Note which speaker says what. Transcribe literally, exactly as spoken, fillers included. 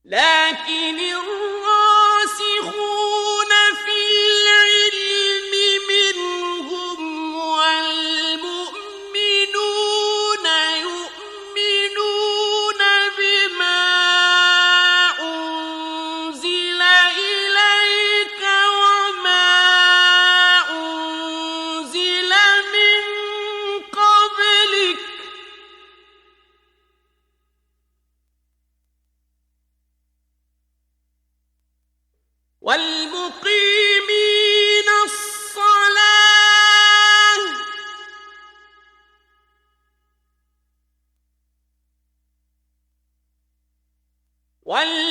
Speaker 1: لكن الراسخون في العلم منهم والمؤمنون يؤمنون بما أنزل إليك وما أنزل من قبلك والمقيمين الصلاة وال